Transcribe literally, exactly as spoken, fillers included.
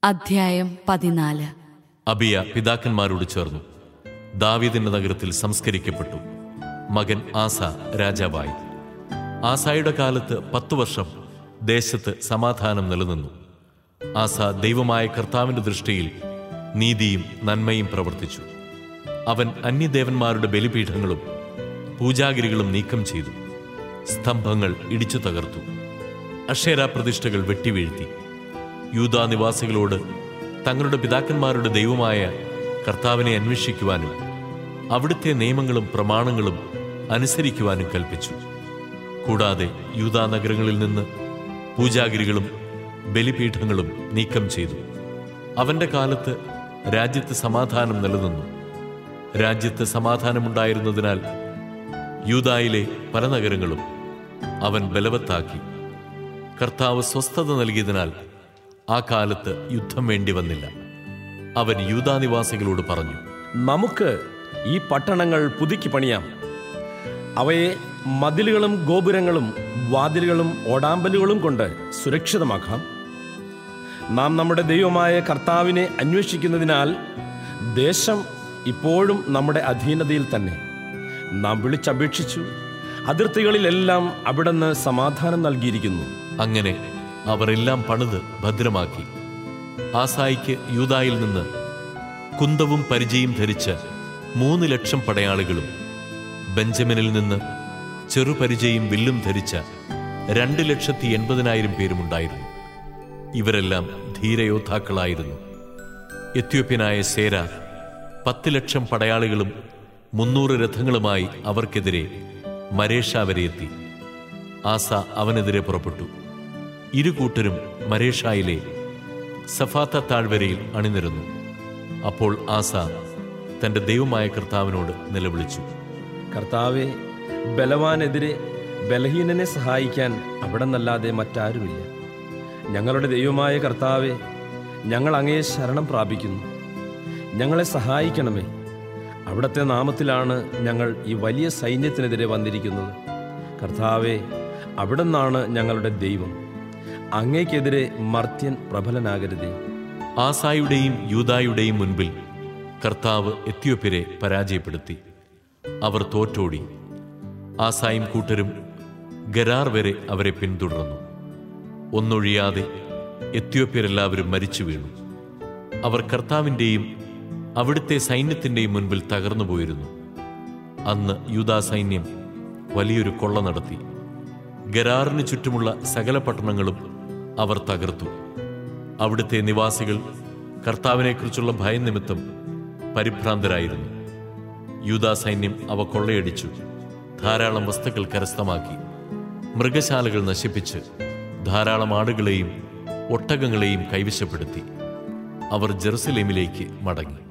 അധ്യായം പതിനാല്. അബിയ പിതാക്കന്മാരോട് ചേർന്നു ദാവീദിന്റെ നഗരത്തിൽ സംസ്കരിക്കപ്പെട്ടു. മകൻ ആസ രാജാവായി. ആസായുടെ കാലത്ത് പത്തു വർഷം ദേശത്ത് സമാധാനം നിലനിന്നു. ആസ ദൈവമായ കർത്താവിന്റെ ദൃഷ്ടിയിൽ നീതിയും നന്മയും പ്രവർത്തിച്ചു. അവൻ അന്യദേവന്മാരുടെ ബലിപീഠങ്ങളും പൂജാഗിരികളും നീക്കം ചെയ്തു. സ്തംഭങ്ങൾ ഇടിച്ചു തകർത്തു. അക്ഷേരാ പ്രതിഷ്ഠകൾ വെട്ടിവീഴ്ത്തി. യൂദാ നിവാസികളോട് തങ്ങളുടെ പിതാക്കന്മാരുടെ ദൈവമായ കർത്താവിനെ അന്വേഷിക്കുവാനും അവിടുത്തെ നിയമങ്ങളും പ്രമാണങ്ങളും അനുസരിക്കുവാനും കൽപ്പിച്ചു. കൂടാതെ യൂദാ നഗരങ്ങളിൽ നിന്ന് പൂജാഗിരികളും ബലിപീഠങ്ങളും നീക്കം ചെയ്തു. അവന്റെ കാലത്ത് രാജ്യത്ത് സമാധാനം നിലനിന്നു. രാജ്യത്ത് സമാധാനമുണ്ടായിരുന്നതിനാൽ യൂദായിലെ പല നഗരങ്ങളും അവൻ ബലവത്താക്കി. കർത്താവ് സ്വസ്ഥത നൽകിയതിനാൽ ആ കാലത്ത് യുദ്ധം വേണ്ടി വന്നില്ല. അവൻ യൂദാ നിവാസികളോട് പറഞ്ഞു, നമുക്ക് ഈ പട്ടണങ്ങൾ പുതുക്കി പണിയാം. അവയെ മതിലുകളും ഗോപുരങ്ങളും വാതിലുകളും ഓടാമ്പലുകളും കൊണ്ട് സുരക്ഷിതമാക്കാം. നാം നമ്മുടെ ദൈവമായ കർത്താവിനെ അന്വേഷിക്കുന്നതിനാൽ ദേശം ഇപ്പോഴും നമ്മുടെ അധീനതയിൽ തന്നെ. നാം വിളിച്ചപേക്ഷിച്ചു, അതിർത്തികളിലെല്ലാം അവിടുന്ന് സമാധാനം നൽകിയിരിക്കുന്നു. അങ്ങനെ അവർ എല്ലാം പണിത് ഭദ്രമാക്കി. ആസായിക്ക് യൂദായിൽ നിന്ന് കുന്തവും പരിചയും ധരിച്ച മൂന്ന് ലക്ഷം പടയാളികളും ബെഞ്ചമിനിൽ നിന്ന് ചെറുപരിചയും വില്ലും ധരിച്ച രണ്ട് ലക്ഷത്തി എൺപതിനായിരം പേരുമുണ്ടായിരുന്നു. ഇവരെല്ലാം ധീരയോദ്ധാക്കളായിരുന്നു. എത്യോപ്യനായ സേര പത്ത് ലക്ഷം പടയാളികളും മുന്നൂറ് രഥങ്ങളുമായി അവർക്കെതിരെ മരേഷ വരെ എത്തി. ആസ അവനെതിരെ പുറപ്പെട്ടു. ഇരുകൂട്ടരും മരേഷായിലെ സഫാത്ത താഴ്വരയിൽ അണിനിരന്നു. അപ്പോൾ ആസ തന്റെ ദൈവമായ കർത്താവിനോട് നിലവിളിച്ചു, കർത്താവെ, ബലവാനെതിരെ ബലഹീനനെ സഹായിക്കാൻ അവിടെ നല്ലാതെ മറ്റാരുമില്ല. ഞങ്ങളുടെ ദൈവമായ കർത്താവെ, ഞങ്ങൾ അങ്ങയെ ശരണം പ്രാപിക്കുന്നു. ഞങ്ങളെ സഹായിക്കണമേ. അവിടുത്തെ നാമത്തിലാണ് ഞങ്ങൾ ഈ വലിയ സൈന്യത്തിനെതിരെ വന്നിരിക്കുന്നത്. കർത്താവെ, അവിടുന്നാണ് ഞങ്ങളുടെ ദൈവം. അങ്ങേക്കെതിരെ മർത്യൻ പ്രബലനാകരുതേ. ആസായുടെയും യൂദായുടെയും മുൻപിൽ കർത്താവ് എത്യോപ്യരെ പരാജയപ്പെടുത്തി. അവർ തോറ്റോടി. ആസായും കൂട്ടരും ഗരാർ വരെ അവരെ പിന്തുടർന്നു. ഒന്നൊഴിയാതെ എത്യോപ്യരെല്ലാവരും മരിച്ചു വീണു. അവർ കർത്താവിൻ്റെയും അവിടുത്തെ സൈന്യത്തിൻ്റെയും മുൻപിൽ തകർന്നു പോയിരുന്നു. അന്ന് യൂദാ സൈന്യം വലിയൊരു കൊള്ള നടത്തി. ഗരാറിന് ചുറ്റുമുള്ള സകല പട്ടണങ്ങളും അവർ തകർത്തു. അവിടുത്തെ നിവാസികൾ കർത്താവിനെക്കുറിച്ചുള്ള ഭയം നിമിത്തം പരിഭ്രാന്തരായിരുന്നു. യൂദാ സൈന്യം അവ കൊള്ളയടിച്ചു. ധാരാളം വസ്തുക്കൾ കരസ്ഥമാക്കി. മൃഗശാലകൾ നശിപ്പിച്ച് ധാരാളം ആടുകളെയും ഒട്ടകങ്ങളെയും കൈവശപ്പെടുത്തി. അവർ ജെറുസലേമിലേക്ക് മടങ്ങി.